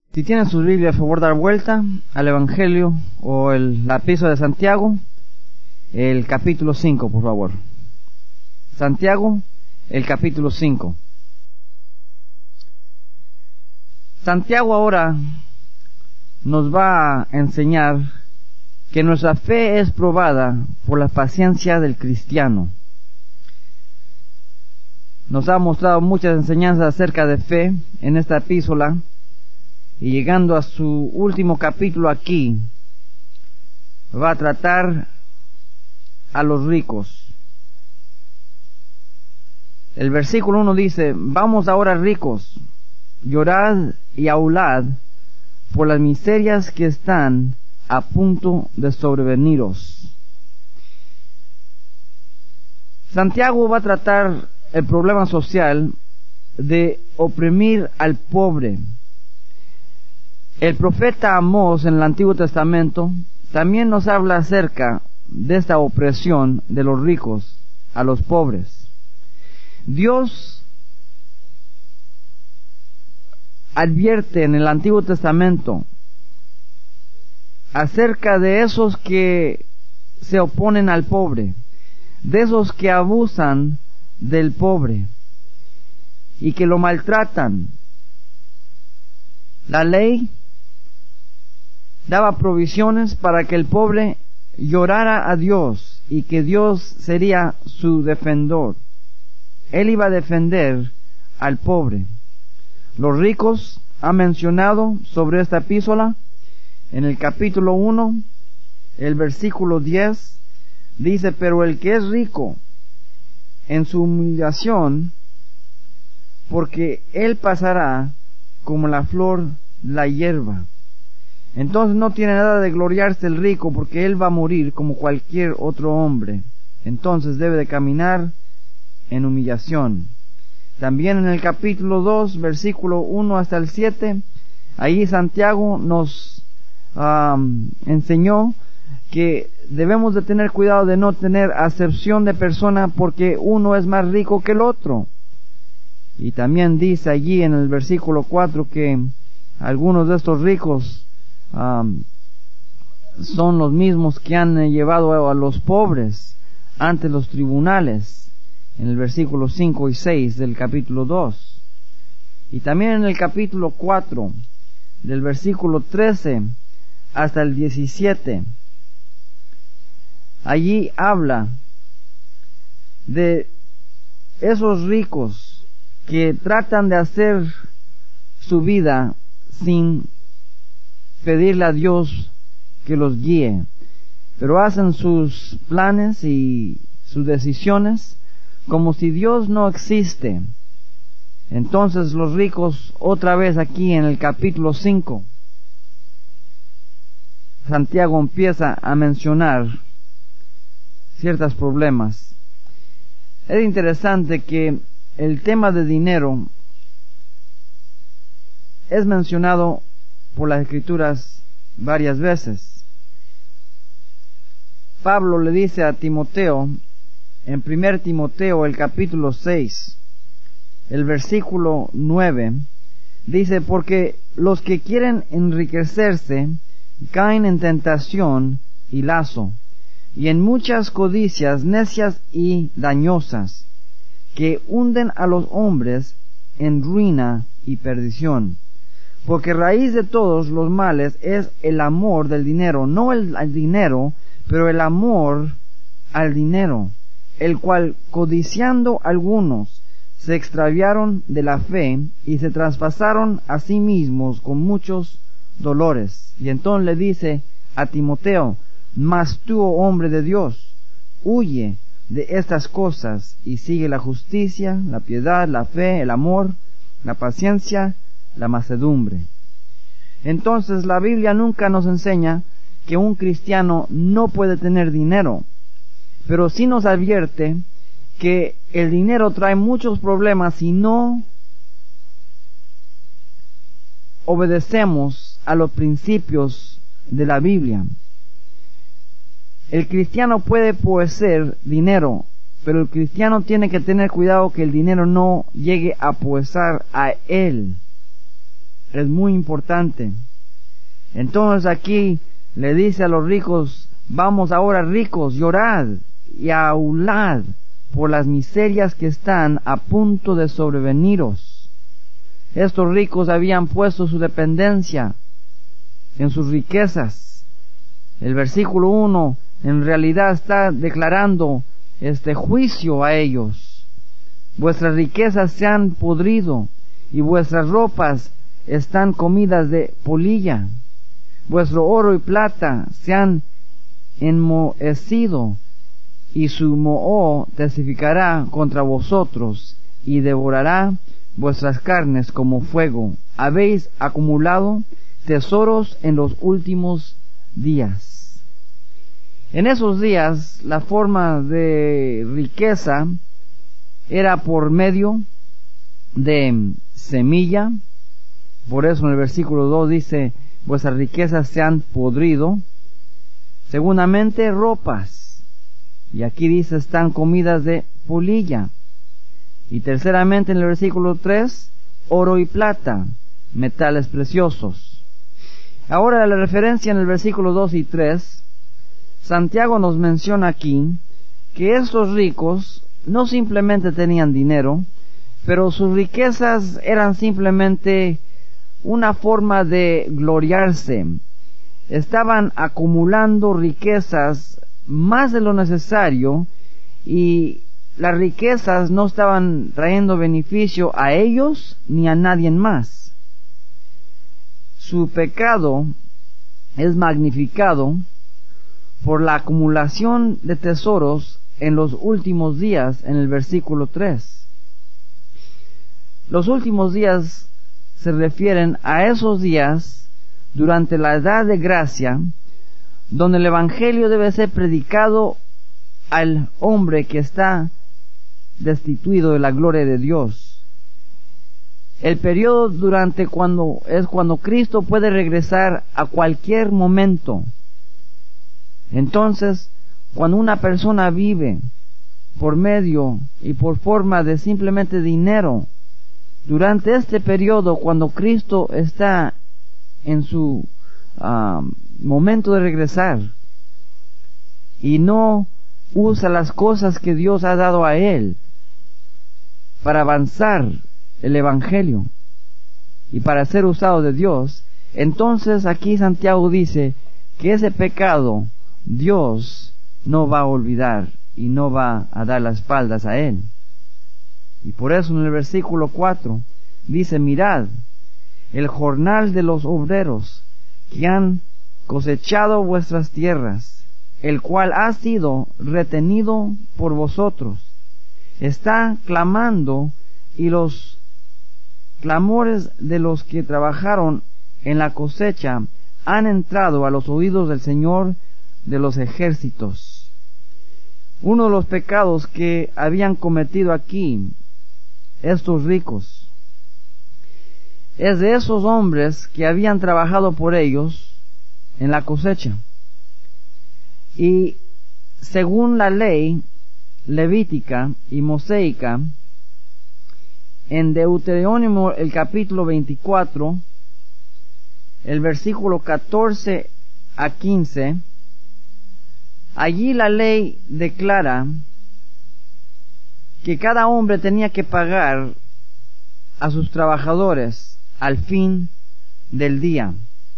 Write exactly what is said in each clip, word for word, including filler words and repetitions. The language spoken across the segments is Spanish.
Si tienen sus Biblias, por favor, dar vuelta al Evangelio o el, la epístola de Santiago, el capítulo cinco, por favor. Santiago, el capítulo cinco. Santiago ahora nos va a enseñar que nuestra fe es probada por la paciencia del cristiano. Nos ha mostrado muchas enseñanzas acerca de fe en esta epístola, y llegando a su último capítulo aquí, va a tratar a los ricos. El versículo uno dice: vamos ahora, ricos, llorad y aulad por las miserias que están a punto de sobreveniros. Santiago va a tratar el problema social de oprimir al pobre. El profeta Amós en el Antiguo Testamento también nos habla acerca de esta opresión de los ricos a los pobres. Dios advierte en el Antiguo Testamento acerca de esos que se oponen al pobre, de esos que abusan del pobre y que lo maltratan. La ley daba provisiones para que el pobre llorara a Dios y que Dios sería su defensor. Él iba a defender al pobre. Los ricos ha mencionado sobre esta epístola en el capítulo uno, el versículo diez, dice: pero el que es rico en su humillación, porque él pasará como la flor de la hierba. Entonces no tiene nada de gloriarse el rico, porque él va a morir como cualquier otro hombre. Entonces debe de caminar en humillación. También en el capítulo dos, versículo uno hasta el siete, ahí Santiago nos um, enseñó que debemos de tener cuidado de no tener acepción de persona porque uno es más rico que el otro. Y también dice allí en el versículo cuatro que algunos de estos ricos um, son los mismos que han llevado a los pobres ante los tribunales, en el versículo cinco y seis del capítulo dos. Y también en el capítulo cuatro, del versículo trece hasta el diecisiete, allí habla de esos ricos que tratan de hacer su vida sin pedirle a Dios que los guíe, pero hacen sus planes y sus decisiones como si Dios no existe. Entonces los ricos, otra vez aquí en el capítulo cinco, Santiago empieza a mencionar ciertos problemas. Es interesante que el tema de dinero es mencionado por las Escrituras varias veces. Pablo le dice a Timoteo, en primer Timoteo, el capítulo seis, el versículo nueve, dice: porque los que quieren enriquecerse caen en tentación y lazo, y en muchas codicias necias y dañosas, que hunden a los hombres en ruina y perdición. Porque raíz de todos los males es el amor del dinero, no el, el dinero, pero el amor al dinero, el cual, codiciando algunos, se extraviaron de la fe y se traspasaron a sí mismos con muchos dolores. Y entonces le dice a Timoteo: mas tú, oh hombre de Dios, huye de estas cosas y sigue la justicia, la piedad, la fe, el amor, la paciencia, la mansedumbre. Entonces la Biblia nunca nos enseña que un cristiano no puede tener dinero, pero sí nos advierte que el dinero trae muchos problemas si no obedecemos a los principios de la Biblia. El cristiano puede poseer dinero, pero el cristiano tiene que tener cuidado que el dinero no llegue a poseer a él. es muy importante. Entonces aquí le dice a los ricos: vamos ahora, ricos, llorad y aulad por las miserias que están a punto de sobreveniros. Estos ricos habían puesto su dependencia en sus riquezas. El versículo uno en realidad está declarando este juicio a ellos. Vuestras riquezas se han podrido y vuestras ropas están comidas de polilla. Vuestro oro y plata se han enmohecido, y su moho testificará contra vosotros y devorará vuestras carnes como fuego. Habéis acumulado tesoros en los últimos días. En esos días la forma de riqueza era por medio de semilla. Por eso en el versículo dos dice: vuestras riquezas se han podrido. Segundamente, ropas, y aquí dice: están comidas de polilla. Y terceramente, en el versículo tres, oro y plata, metales preciosos. Ahora la referencia en el versículo dos y tres, Santiago nos menciona aquí que estos ricos no simplemente tenían dinero, pero sus riquezas eran simplemente una forma de gloriarse. Estaban acumulando riquezas más de lo necesario, y las riquezas no estaban trayendo beneficio a ellos ni a nadie más. Su pecado es magnificado por la acumulación de tesoros en los últimos días, en el versículo tres. Los últimos días se refieren a esos días durante la edad de gracia, donde el evangelio debe ser predicado al hombre que está destituido de la gloria de Dios. El periodo durante cuando es cuando Cristo puede regresar a cualquier momento. Entonces, cuando una persona vive por medio y por forma de simplemente dinero, durante este periodo, cuando Cristo está en su uh, momento de regresar y no usa las cosas que Dios ha dado a él para avanzar el evangelio y para ser usado de Dios, entonces aquí Santiago dice que ese pecado Dios no va a olvidar y no va a dar las espaldas a él. Y por eso en el versículo cuatro dice: mirad el jornal de los obreros que han cosechado vuestras tierras, el cual ha sido retenido por vosotros. Está clamando, y los clamores de los que trabajaron en la cosecha han entrado a los oídos del Señor de los ejércitos. Uno de los pecados que habían cometido aquí estos ricos es de esos hombres que habían trabajado por ellos en la cosecha. Y según la ley levítica y mosaica, en Deuteronomio el capítulo veinticuatro, el versículo catorce a quince, allí la ley declara que cada hombre tenía que pagar a sus trabajadores al fin del día.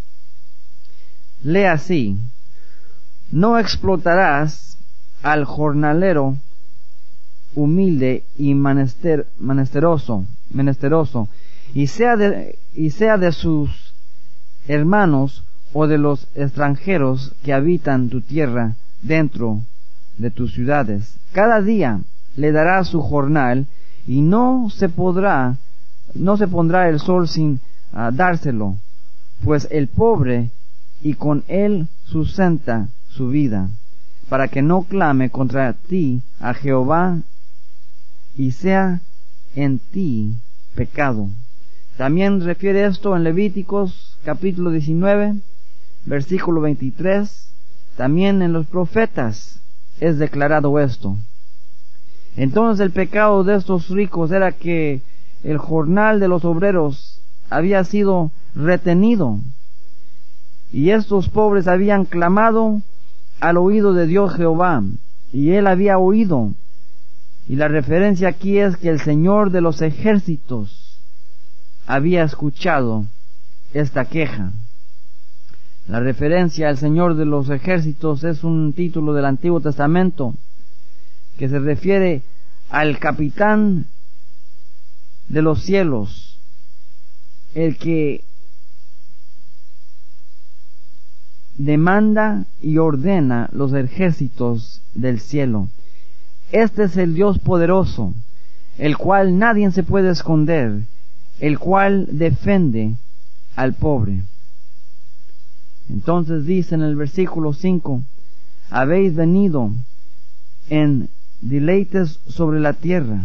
Lee así: no explotarás al jornalero humilde y menester, menesteroso, menesteroso, y sea de, y sea de sus hermanos o de los extranjeros que habitan tu tierra dentro de tus ciudades. Cada día le dará su jornal, y no se podrá, no se pondrá el sol sin uh, dárselo, pues el pobre y con él sustenta su vida, para que no clame contra ti a Jehová y sea en ti pecado. También refiere esto en Levíticos capítulo diecinueve, versículo veintitrés. También en los profetas es declarado esto. Entonces el pecado de estos ricos era que el jornal de los obreros había sido retenido. Y estos pobres habían clamado al oído de Dios Jehová, y él había oído. Y la referencia aquí es que el Señor de los ejércitos había escuchado esta queja. La referencia al Señor de los ejércitos es un título del Antiguo Testamento que se refiere al capitán de los cielos, el que demanda y ordena los ejércitos del cielo. Este es el Dios poderoso, el cual nadie se puede esconder, el cual defiende al pobre. Entonces dice en el versículo cinco, habéis venido en deleites sobre la tierra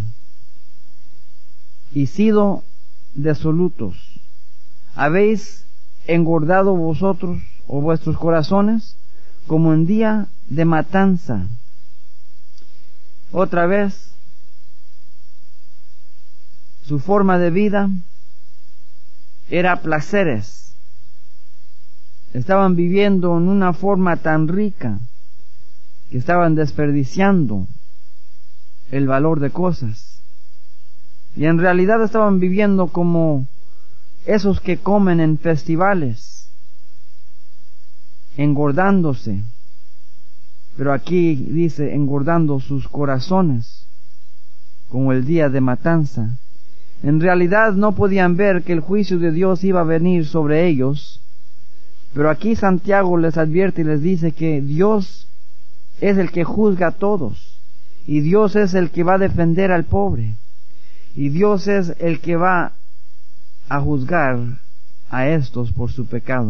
y sido desolutos. Habéis engordado vosotros o vuestros corazones como en día de matanza. Otra vez, su forma de vida era placeres. Estaban viviendo en una forma tan rica que estaban desperdiciando el valor de cosas. Y en realidad estaban viviendo como esos que comen en festivales, engordándose. Pero aquí dice engordando sus corazones, como el día de matanza. En realidad no podían ver que el juicio de Dios iba a venir sobre ellos. Pero aquí Santiago les advierte y les dice que Dios es el que juzga a todos. Y Dios es el que va a defender al pobre. Y Dios es el que va a juzgar a estos por su pecado.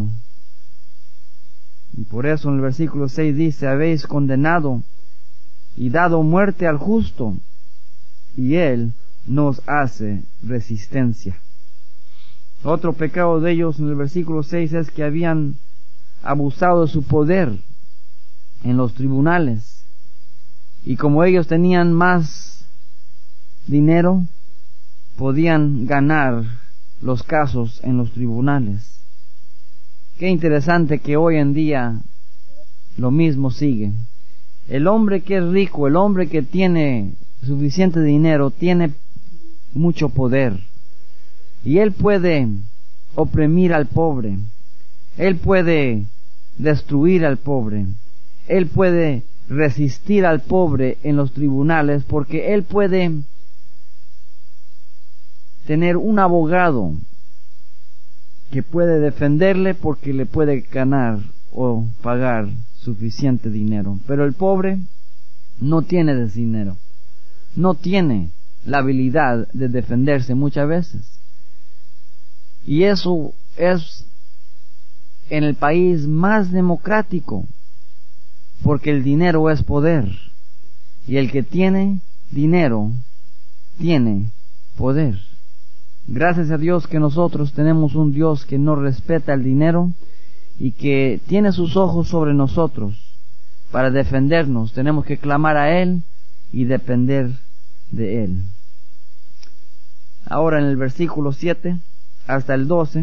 Y por eso en el versículo seis dice, habéis condenado y dado muerte al justo, y él nos hace resistencia. Otro pecado de ellos en el versículo seis es que habían abusado de su poder en los tribunales. Y como ellos tenían más dinero, podían ganar los casos en los tribunales. Qué interesante que hoy en día lo mismo sigue. El hombre que es rico, el hombre que tiene suficiente dinero, tiene mucho poder. Y él puede oprimir al pobre. Él puede destruir al pobre. Él puede resistir al pobre en los tribunales, porque él puede tener un abogado que puede defenderle porque le puede ganar o pagar suficiente dinero. Pero el pobre no tiene ese dinero, no tiene la habilidad de defenderse muchas veces. Y eso es en el país más democrático, porque el dinero es poder, y el que tiene dinero tiene poder. Gracias a Dios que nosotros tenemos un Dios que no respeta el dinero y que tiene sus ojos sobre nosotros para defendernos. Tenemos que clamar a Él y depender de Él. Ahora en el versículo siete hasta el doce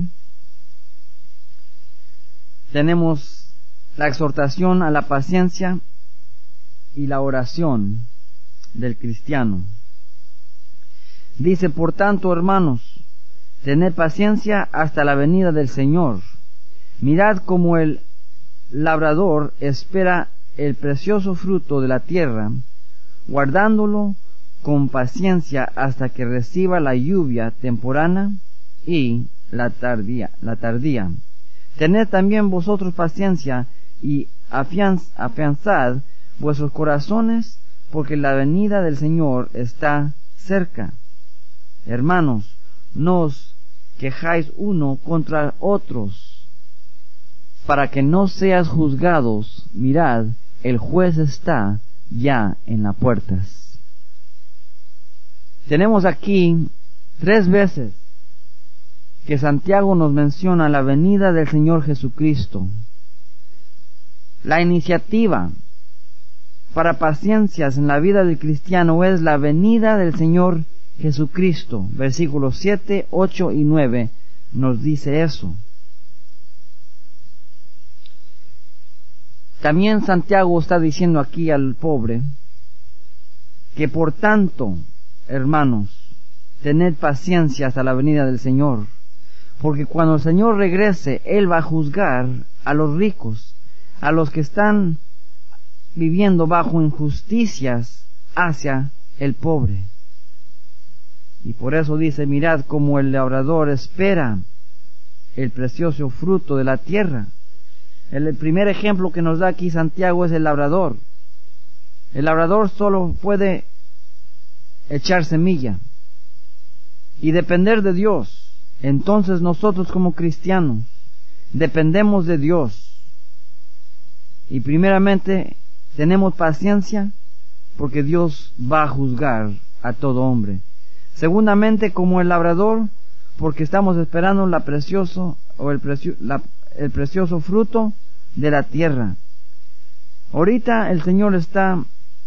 tenemos la exhortación a la paciencia y la oración del cristiano. Dice, por tanto, hermanos, tened paciencia hasta la venida del Señor. Mirad cómo el labrador espera el precioso fruto de la tierra, guardándolo con paciencia hasta que reciba la lluvia temporana y la tardía. La tardía. Tened también vosotros paciencia y afianz, afianzad vuestros corazones, porque la venida del Señor está cerca. Hermanos, no os quejáis uno contra otros, para que no seas juzgados. Mirad, el juez está ya en las puertas. Tenemos aquí tres veces que Santiago nos menciona la venida del Señor Jesucristo. La iniciativa para paciencias en la vida del cristiano es la venida del Señor Jesucristo. Versículos siete, ocho y nueve nos dice eso. También Santiago está diciendo aquí al pobre que por tanto, hermanos, tened paciencia hasta la venida del Señor, porque cuando el Señor regrese, Él va a juzgar a los ricos, a los que están viviendo bajo injusticias hacia el pobre. Y por eso dice, mirad como el labrador espera el precioso fruto de la tierra. El primer ejemplo que nos da aquí Santiago es el labrador. El labrador solo puede echar semilla y depender de Dios. Entonces nosotros como cristianos dependemos de Dios. Y primeramente tenemos paciencia porque Dios va a juzgar a todo hombre. Segundamente, como el labrador, porque estamos esperando la precioso o el, precio, la, el precioso fruto de la tierra. Ahorita el Señor está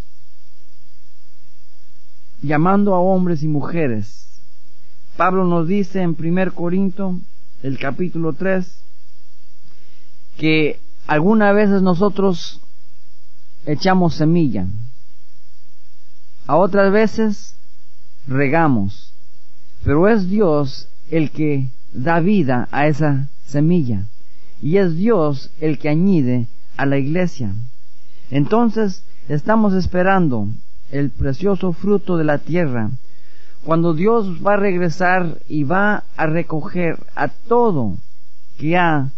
llamando a hombres y mujeres. Pablo nos dice en primer Corintios, el capítulo tres, que algunas veces nosotros echamos semilla, a otras veces regamos, pero es Dios el que da vida a esa semilla, y es Dios el que añade a la iglesia. Entonces estamos esperando el precioso fruto de la tierra, cuando Dios va a regresar y va a recoger a todo que ha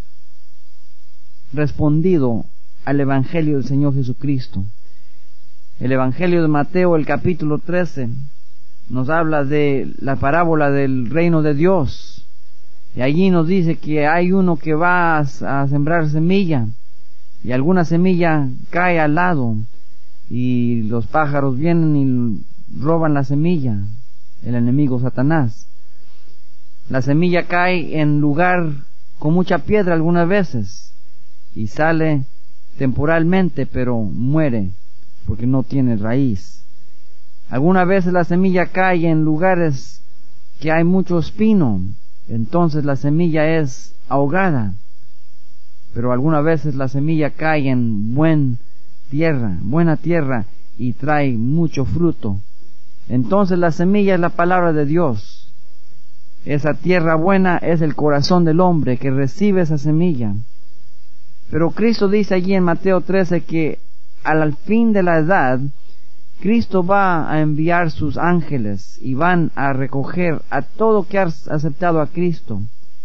respondido al Evangelio del Señor Jesucristo. El Evangelio de Mateo, el capítulo trece, nos habla de la parábola del reino de Dios. Y allí nos dice que hay uno que va a, a sembrar semilla, y alguna semilla cae al lado, y los pájaros vienen y roban la semilla, el enemigo Satanás. La semilla cae en lugar con mucha piedra algunas veces, y sale temporalmente, pero muere, porque no tiene raíz. Algunas veces la semilla cae en lugares que hay mucho espino, entonces la semilla es ahogada. Pero algunas veces la semilla cae en buen tierra, buena tierra, y trae mucho fruto. Entonces la semilla es la palabra de Dios. Esa tierra buena es el corazón del hombre que recibe esa semilla. Pero Cristo dice allí en Mateo trece que al fin de la edad, Cristo va a enviar sus ángeles y van a recoger a todo que ha aceptado a Cristo.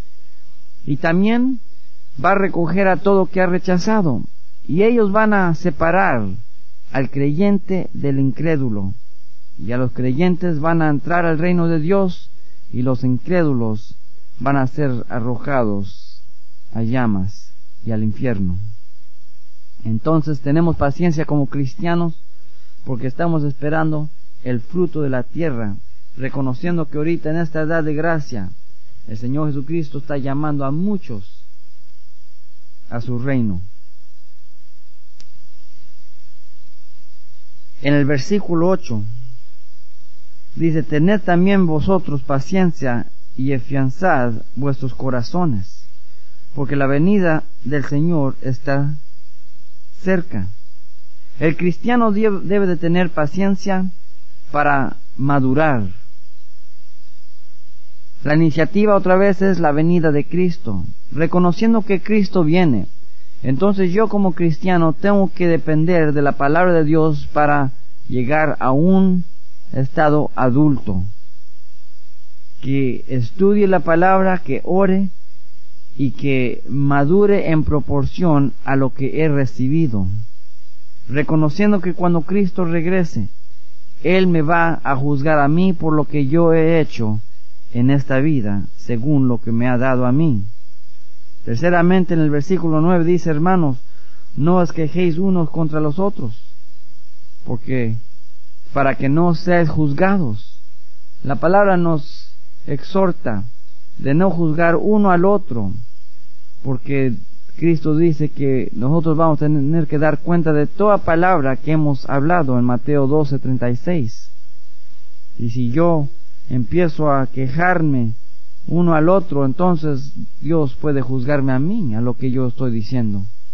Y también va a recoger a todo que ha rechazado. Y ellos van a separar al creyente del incrédulo. Y a los creyentes van a entrar al reino de Dios, y los incrédulos van a ser arrojados a llamas y al infierno. Entonces tenemos paciencia como cristianos, porque estamos esperando el fruto de la tierra, reconociendo que ahorita en esta edad de gracia, el Señor Jesucristo está llamando a muchos a su reino. En el versículo ocho dice, tened también vosotros paciencia y afianzad vuestros corazones, porque la venida del Señor está cerca. El cristiano debe de tener paciencia para madurar. La iniciativa otra vez es la venida de Cristo, reconociendo que Cristo viene. Entonces yo como cristiano tengo que depender de la palabra de Dios para llegar a un estado adulto, que estudie la palabra, que ore y que madure en proporción a lo que he recibido, reconociendo que cuando Cristo regrese, Él me va a juzgar a mí por lo que yo he hecho en esta vida, según lo que me ha dado a mí. Terceramente, en el versículo nueve dice, hermanos, no os quejéis unos contra los otros, porque para que no seáis juzgados. La palabra nos exhorta de no juzgar uno al otro, porque Cristo dice que nosotros vamos a tener que dar cuenta de toda palabra que hemos hablado en Mateo doce treinta y seis. Y si yo empiezo a quejarme uno al otro, entonces Dios puede juzgarme a mí, a lo que yo estoy diciendo.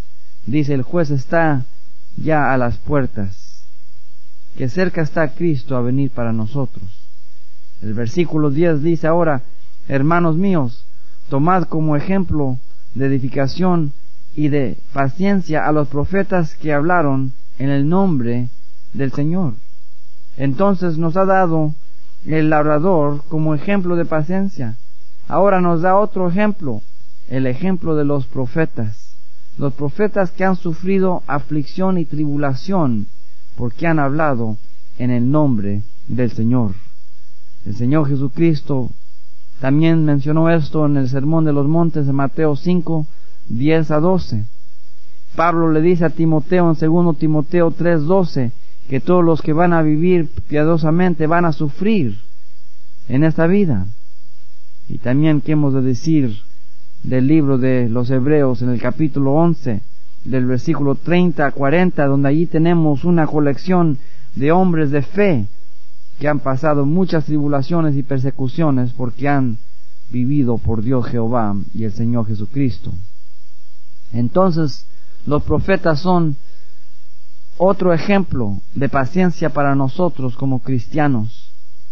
dice, el juez está ya a las puertas, que cerca está Cristo a venir para nosotros. El versículo diez dice ahora, hermanos míos, tomad como ejemplo de edificación y de paciencia a los profetas que hablaron en el nombre del Señor. Entonces nos ha dado el labrador como ejemplo de paciencia. Ahora nos da otro ejemplo, el ejemplo de los profetas. Los profetas que han sufrido aflicción y tribulación porque han hablado en el nombre del Señor. El Señor Jesucristo también mencionó esto en el Sermón de los Montes de Mateo cinco, diez a doce. Pablo le dice a Timoteo en segundo Timoteo tres, doce, que todos los que van a vivir piadosamente van a sufrir en esta vida. Y también, ¿qué hemos de decir del libro de los Hebreos en el capítulo once, del versículo treinta a cuarenta, donde allí tenemos una colección de hombres de fe que han pasado muchas tribulaciones y persecuciones porque han vivido por Dios Jehová y el Señor Jesucristo? Entonces, los profetas son otro ejemplo de paciencia para nosotros como cristianos,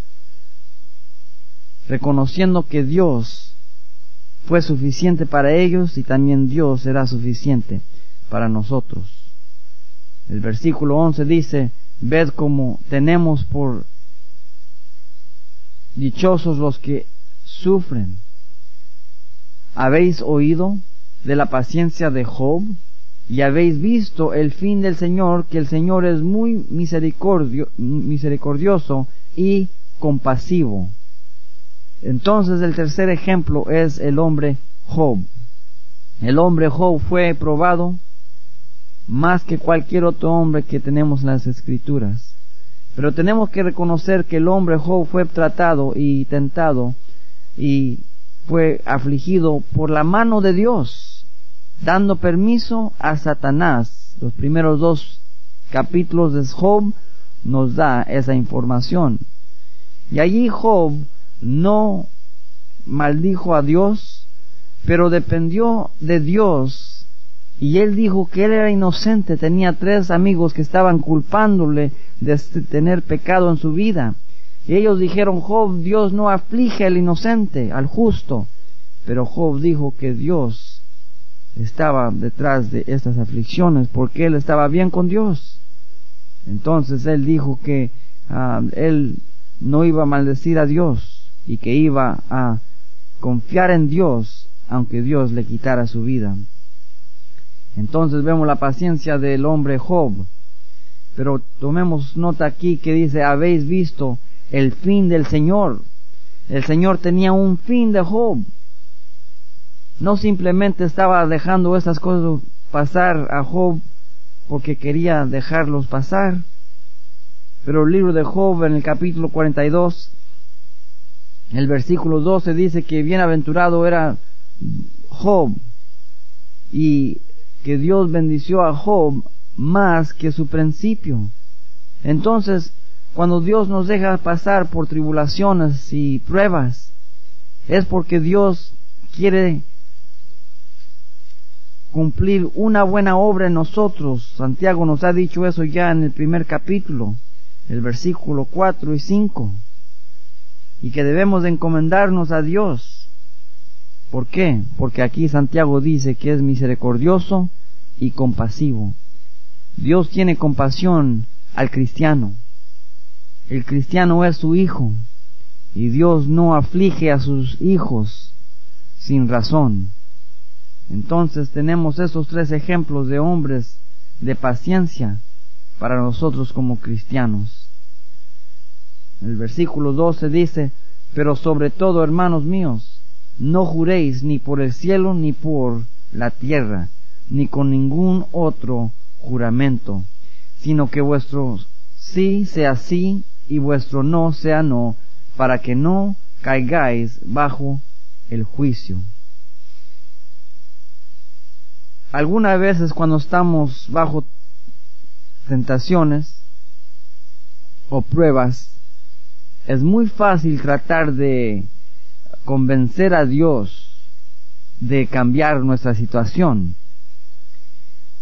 reconociendo que Dios fue suficiente para ellos y también Dios será suficiente para nosotros. El versículo once dice, ved cómo tenemos por dichosos los que sufren. ¿Habéis oído de la paciencia de Job? Y habéis visto el fin del Señor, que el Señor es muy misericordio, misericordioso y compasivo. Entonces el tercer ejemplo es el hombre Job. El hombre Job fue probado más que cualquier otro hombre que tenemos en las Escrituras. Pero tenemos que reconocer que el hombre Job fue tratado y tentado y fue afligido por la mano de Dios, dando permiso a Satanás. Los primeros dos capítulos de Job nos da esa información. Y allí Job no maldijo a Dios, pero dependió de Dios. Y él dijo que él era inocente. Tenía tres amigos que estaban culpándole de tener pecado en su vida. Y ellos dijeron, Job, Dios no aflige al inocente, al justo. Pero Job dijo que Dios estaba detrás de estas aflicciones porque él estaba bien con Dios. Entonces él dijo que uh, él no iba a maldecir a Dios y que iba a confiar en Dios aunque Dios le quitara su vida. Entonces vemos la paciencia del hombre Job. Pero tomemos nota aquí que dice, habéis visto el fin del Señor. El Señor tenía un fin de Job. No simplemente estaba dejando estas cosas pasar a Job porque quería dejarlos pasar. Pero el libro de Job, en el capítulo cuarenta y dos, el versículo doce, dice que bienaventurado era Job y que Dios bendició a Job más que su principio. Entonces, cuando Dios nos deja pasar por tribulaciones y pruebas, es porque Dios quiere cumplir una buena obra en nosotros. Santiago nos ha dicho eso ya en el primer capítulo, el versículo cuatro y cinco, y que debemos de encomendarnos a Dios. ¿Por qué? Porque aquí Santiago dice que es misericordioso y compasivo. Dios tiene compasión al cristiano. El cristiano es su hijo, y Dios no aflige a sus hijos sin razón. Entonces tenemos esos tres ejemplos de hombres de paciencia para nosotros como cristianos. El versículo doce dice, pero sobre todo, hermanos míos, no juréis ni por el cielo ni por la tierra, ni con ningún otro juramento, sino que vuestro sí sea sí y vuestro no sea no, para que no caigáis bajo el juicio. Algunas veces cuando estamos bajo tentaciones o pruebas, es muy fácil tratar de convencer a Dios de cambiar nuestra situación.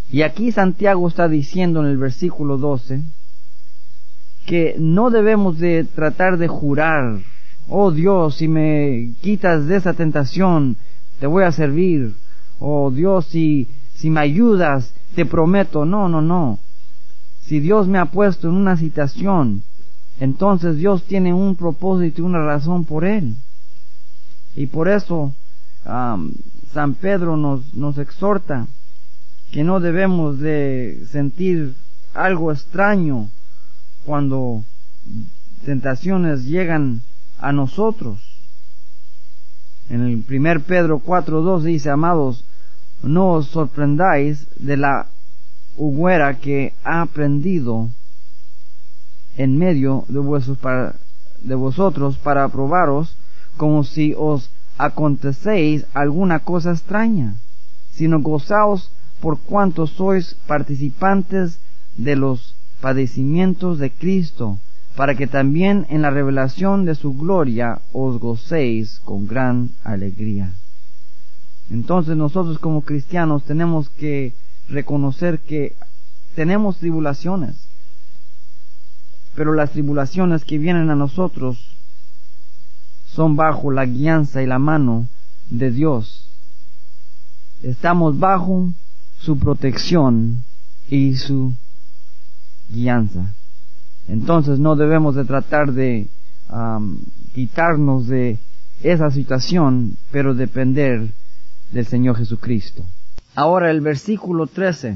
Y aquí Santiago está diciendo en el versículo doce que no debemos de tratar de jurar, oh Dios, si me quitas de esa tentación, te voy a servir. Oh Dios, si, si me ayudas, te prometo. No, no, no. Si Dios me ha puesto en una situación, entonces Dios tiene un propósito y una razón por él. Y por eso um, San Pedro nos, nos exhorta que no debemos de sentir algo extraño cuando tentaciones llegan a nosotros. En el primer Pedro cuatro dos dice, amados, no os sorprendáis de la hoguera que ha prendido en medio de, vuestros para, de vosotros para probaros, como si os acontecéis alguna cosa extraña, sino gozaos por cuanto sois participantes de los padecimientos de Cristo, para que también en la revelación de su gloria os gocéis con gran alegría. Entonces nosotros como cristianos tenemos que reconocer que tenemos tribulaciones, pero las tribulaciones que vienen a nosotros son bajo la guianza y la mano de Dios. Estamos bajo su protección y su guianza. Entonces no debemos de tratar de um, quitarnos de esa situación, pero depender del Señor Jesucristo. Ahora el versículo trece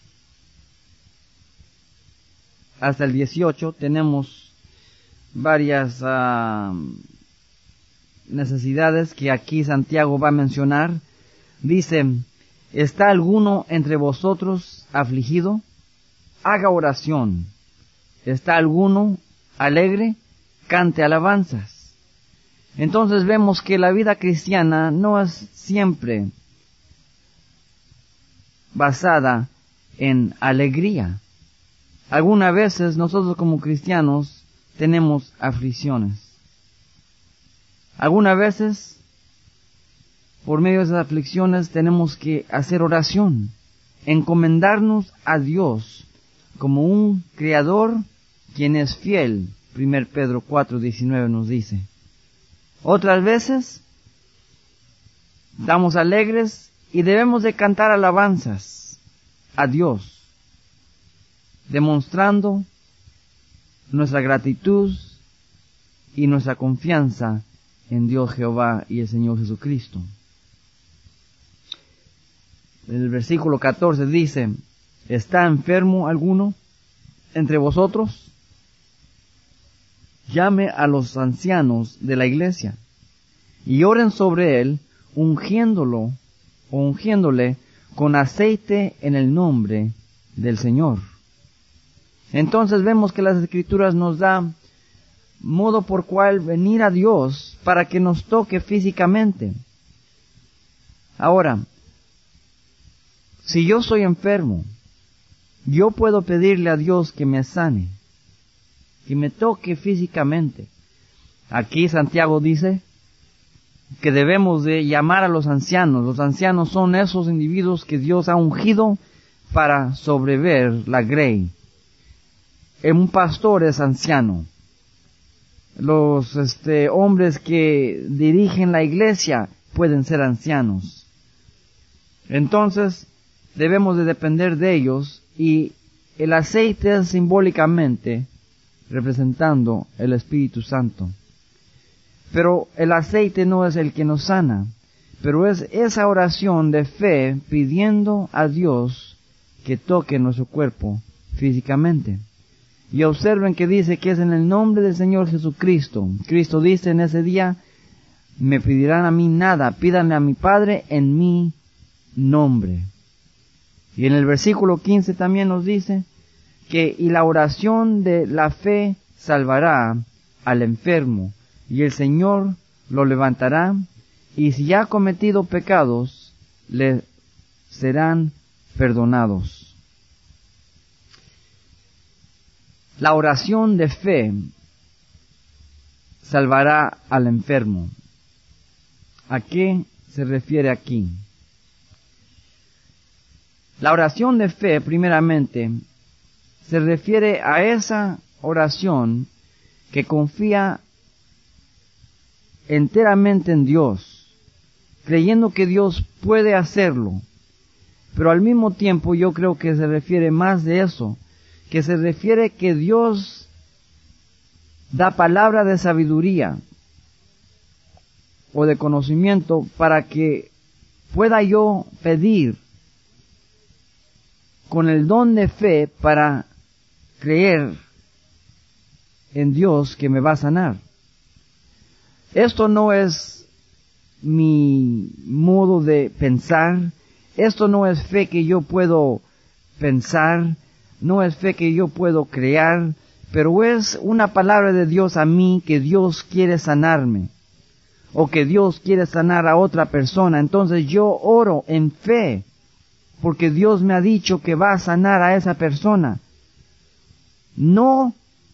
hasta el dieciocho tenemos varias uh, necesidades que aquí Santiago va a mencionar. Dice, ¿está alguno entre vosotros afligido? Haga oración. ¿Está alguno alegre? Cante alabanzas. Entonces vemos que la vida cristiana no es siempre basada en alegría. Algunas veces nosotros como cristianos tenemos aflicciones. Algunas veces, por medio de esas aflicciones, tenemos que hacer oración, encomendarnos a Dios como un Creador quien es fiel. Primer Pedro cuatro diecinueve nos dice. Otras veces, estamos alegres y debemos de cantar alabanzas a Dios, demostrando nuestra gratitud y nuestra confianza en Dios Jehová y el Señor Jesucristo. El versículo catorce dice, ¿está enfermo alguno entre vosotros? Llame a los ancianos de la iglesia y oren sobre él, ungiéndolo o ungiéndole con aceite en el nombre del Señor. Entonces vemos que las Escrituras nos dan modo por cual venir a Dios para que nos toque físicamente. Ahora, si yo soy enfermo, yo puedo pedirle a Dios que me sane, que me toque físicamente. Aquí Santiago dice que debemos de llamar a los ancianos. Los ancianos son esos individuos que Dios ha ungido para sobrever la grey. Un pastor es anciano. Los este, hombres que dirigen la iglesia pueden ser ancianos. Entonces, debemos de depender de ellos, y el aceite es simbólicamente representando el Espíritu Santo. Pero el aceite no es el que nos sana, pero es esa oración de fe pidiendo a Dios que toque nuestro cuerpo físicamente. Y observen que dice que es en el nombre del Señor Jesucristo. Cristo dice en ese día, me pedirán a mí nada, pídanme a mi Padre en mi nombre. Y en el versículo quince también nos dice que y la oración de la fe salvará al enfermo, y el Señor lo levantará, y si ha cometido pecados, le serán perdonados. La oración de fe salvará al enfermo. ¿A qué se refiere aquí? La oración de fe, primeramente, se refiere a esa oración que confía enteramente en Dios, creyendo que Dios puede hacerlo. Pero al mismo tiempo yo creo que se refiere más de eso, que se refiere que Dios da palabra de sabiduría o de conocimiento para que pueda yo pedir con el don de fe para creer en Dios que me va a sanar. Esto no es mi modo de pensar, esto no es fe que yo puedo pensar, no es fe que yo puedo crear, pero es una palabra de Dios a mí que Dios quiere sanarme, o que Dios quiere sanar a otra persona. Entonces yo oro en fe, porque Dios me ha dicho que va a sanar a esa persona. No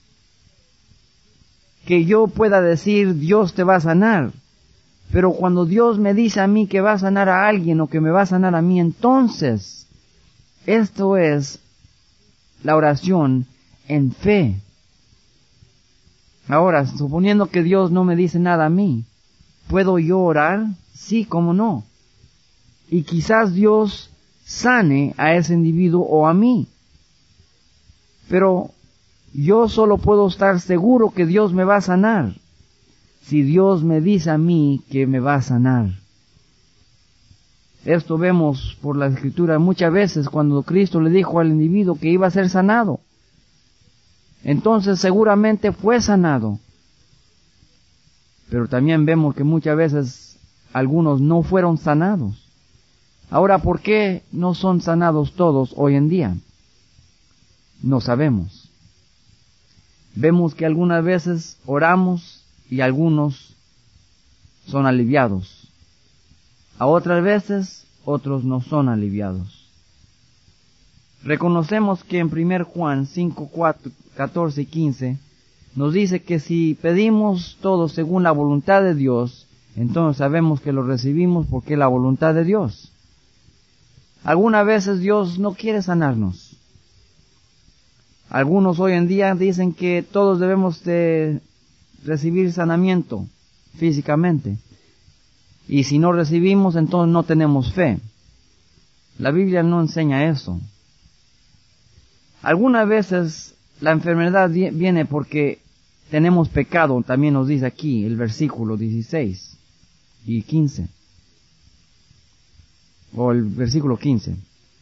que yo pueda decir Dios te va a sanar, pero cuando Dios me dice a mí que va a sanar a alguien o que me va a sanar a mí, entonces esto es la oración en fe. Ahora, suponiendo que Dios no me dice nada a mí, ¿puedo yo orar? Sí, cómo no. Y quizás Dios sane a ese individuo o a mí. Pero yo solo puedo estar seguro que Dios me va a sanar si Dios me dice a mí que me va a sanar. Esto vemos por la Escritura muchas veces cuando Cristo le dijo al individuo que iba a ser sanado. Entonces seguramente fue sanado. Pero también vemos que muchas veces algunos no fueron sanados. Ahora, ¿por qué no son sanados todos hoy en día? No sabemos. Vemos que algunas veces oramos y algunos son aliviados. A otras veces, otros no son aliviados. Reconocemos que en primera Juan cinco, cuatro, catorce y quince nos dice que si pedimos todo según la voluntad de Dios, entonces sabemos que lo recibimos porque es la voluntad de Dios. Algunas veces Dios no quiere sanarnos. Algunos hoy en día dicen que todos debemos de recibir sanamiento físicamente. Y si no recibimos, entonces no tenemos fe. La Biblia no enseña eso. Algunas veces la enfermedad viene porque tenemos pecado, también nos dice aquí el versículo dieciséis y quince. O el versículo quince.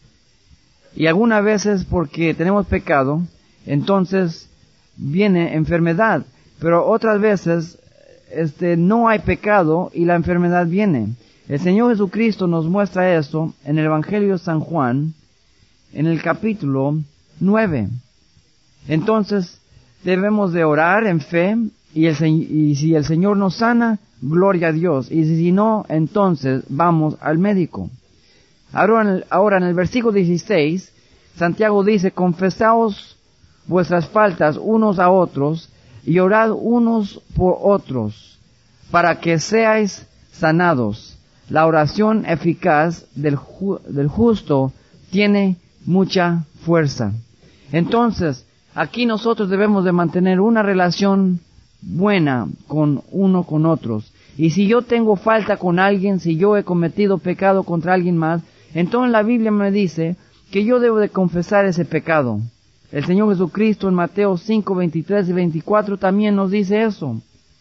Y algunas veces porque tenemos pecado, entonces viene enfermedad. Pero otras veces este, no hay pecado y la enfermedad viene. El Señor Jesucristo nos muestra eso en el Evangelio de San Juan, en el capítulo nueve. Entonces debemos de orar en fe y, el, y si el Señor nos sana, gloria a Dios. Y si no, entonces vamos al médico. Ahora en el, ahora en el versículo dieciséis, Santiago dice, confesaos vuestras faltas unos a otros y orad unos por otros para que seáis sanados. La oración eficaz del, ju del justo tiene mucha fuerza. Entonces, aquí nosotros debemos de mantener una relación buena con uno con otros. Y si yo tengo falta con alguien, si yo he cometido pecado contra alguien más, entonces la Biblia me dice que yo debo de confesar ese pecado. El Señor Jesucristo en Mateo cinco, veintitrés y veinticuatro también nos dice eso.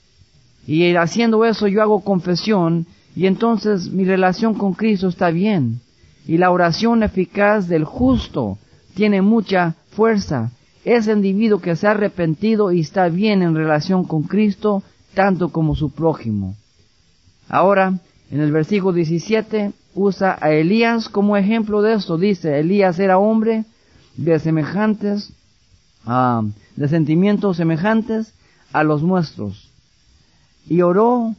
Y haciendo eso yo hago confesión y entonces mi relación con Cristo está bien. Y la oración eficaz del justo tiene mucha fuerza. Ese individuo que se ha arrepentido y está bien en relación con Cristo, tanto como su prójimo. Ahora, en el versículo diecisiete, usa a Elías como ejemplo de esto. Dice, Elías era hombre de semejantes, uh, de sentimientos semejantes a los nuestros. Y oró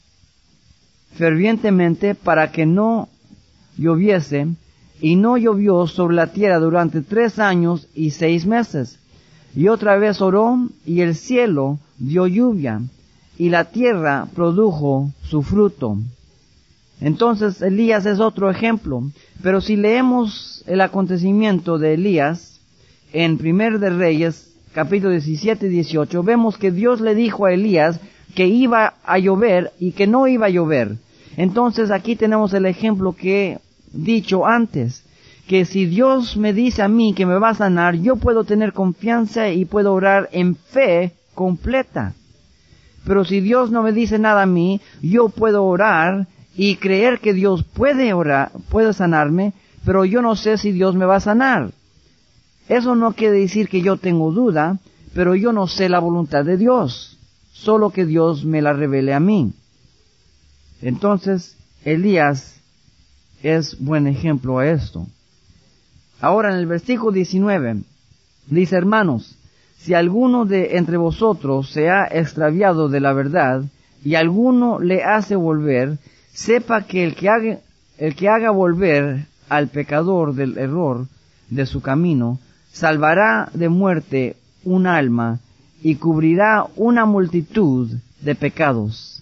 fervientemente para que no lloviese, y no llovió sobre la tierra durante tres años y seis meses. Y otra vez oró, y el cielo dio lluvia, y la tierra produjo su fruto. Entonces Elías es otro ejemplo. Pero si leemos el acontecimiento de Elías en Primer de Reyes, capítulo diecisiete y dieciocho, vemos que Dios le dijo a Elías que iba a llover y que no iba a llover. Entonces aquí tenemos el ejemplo que he dicho antes, que si Dios me dice a mí que me va a sanar, yo puedo tener confianza y puedo orar en fe completa. Pero si Dios no me dice nada a mí, yo puedo orar y creer que Dios puede orar, puede sanarme, pero yo no sé si Dios me va a sanar. Eso no quiere decir que yo tengo duda, pero yo no sé la voluntad de Dios, solo que Dios me la revele a mí. Entonces, Elías es buen ejemplo a esto. Ahora en el versículo diecinueve, dice: hermanos, si alguno de entre vosotros se ha extraviado de la verdad, y alguno le hace volver, sepa que el que haga, el que haga volver al pecador del error de su camino, salvará de muerte un alma y cubrirá una multitud de pecados.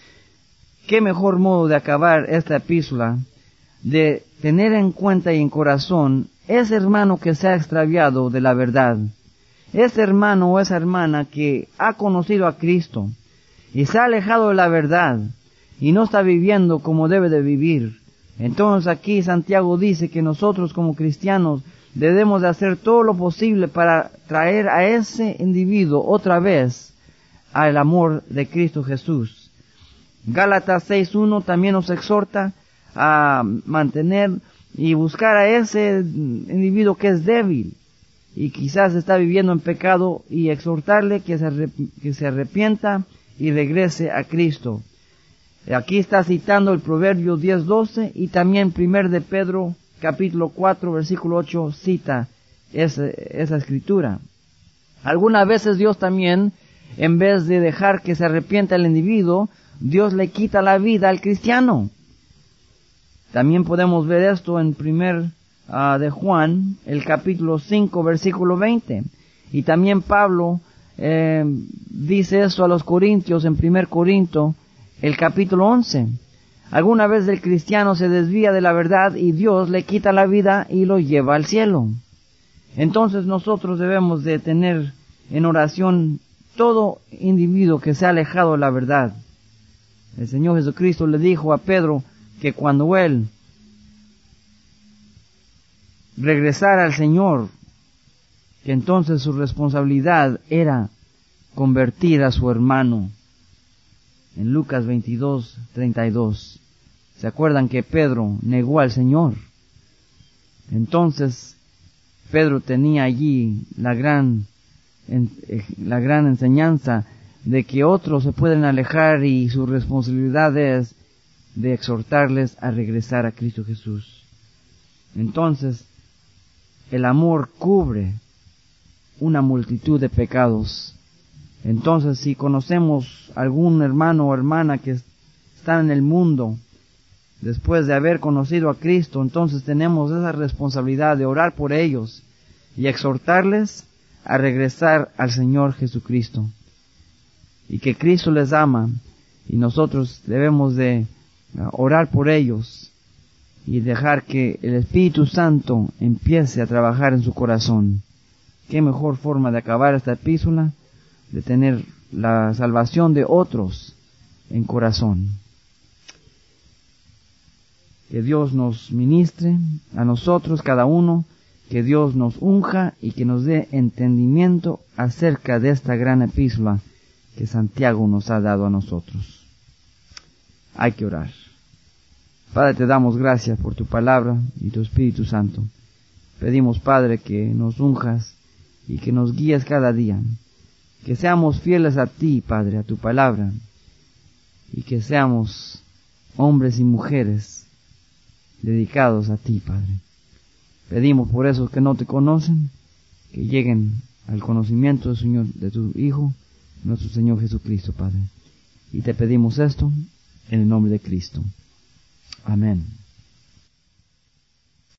Qué mejor modo de acabar esta epístola, de tener en cuenta y en corazón ese hermano que se ha extraviado de la verdad, ese hermano o esa hermana que ha conocido a Cristo y se ha alejado de la verdad y no está viviendo como debe de vivir. Entonces aquí Santiago dice que nosotros como cristianos debemos de hacer todo lo posible para traer a ese individuo otra vez al amor de Cristo Jesús. Gálatas seis uno también nos exhorta a mantener y buscar a ese individuo que es débil y quizás está viviendo en pecado, y exhortarle que se, arrep- que se arrepienta y regrese a Cristo. Aquí está citando el Proverbio diez doce, y también Primer de Pedro capítulo cuatro versículo ocho cita esa, esa escritura. Algunas veces Dios también, en vez de dejar que se arrepienta el individuo, Dios le quita la vida al cristiano. También podemos ver esto en primer uh, de Juan, el capítulo cinco, versículo veinte. Y también Pablo eh, dice eso a los corintios en primer Corinto, el capítulo once. Alguna vez el cristiano se desvía de la verdad y Dios le quita la vida y lo lleva al cielo. Entonces nosotros debemos de tener en oración todo individuo que se ha alejado de la verdad. El Señor Jesucristo le dijo a Pedro que cuando él regresara al Señor, que entonces su responsabilidad era convertir a su hermano. En Lucas veintidós treinta y dos. ¿Se acuerdan que Pedro negó al Señor? Entonces Pedro tenía allí la gran, la gran enseñanza de que otros se pueden alejar y su responsabilidad es de exhortarles a regresar a Cristo Jesús. Entonces, el amor cubre una multitud de pecados. Entonces, si conocemos algún hermano o hermana que está en el mundo, después de haber conocido a Cristo, entonces tenemos esa responsabilidad de orar por ellos y exhortarles a regresar al Señor Jesucristo. Y que Cristo les ama, y nosotros debemos de orar por ellos y dejar que el Espíritu Santo empiece a trabajar en su corazón. Qué mejor forma de acabar esta epístola, de tener la salvación de otros en corazón. Que Dios nos ministre a nosotros, cada uno, que Dios nos unja y que nos dé entendimiento acerca de esta gran epístola que Santiago nos ha dado a nosotros. Hay que orar. Padre, te damos gracias por tu palabra y tu Espíritu Santo. Pedimos, Padre, que nos unjas y que nos guíes cada día. Que seamos fieles a ti, Padre, a tu palabra. Y que seamos hombres y mujeres dedicados a ti, Padre. Pedimos por esos que no te conocen, que lleguen al conocimiento del Señor, de tu Hijo, nuestro Señor Jesucristo, Padre. Y te pedimos esto en el nombre de Cristo. Amén.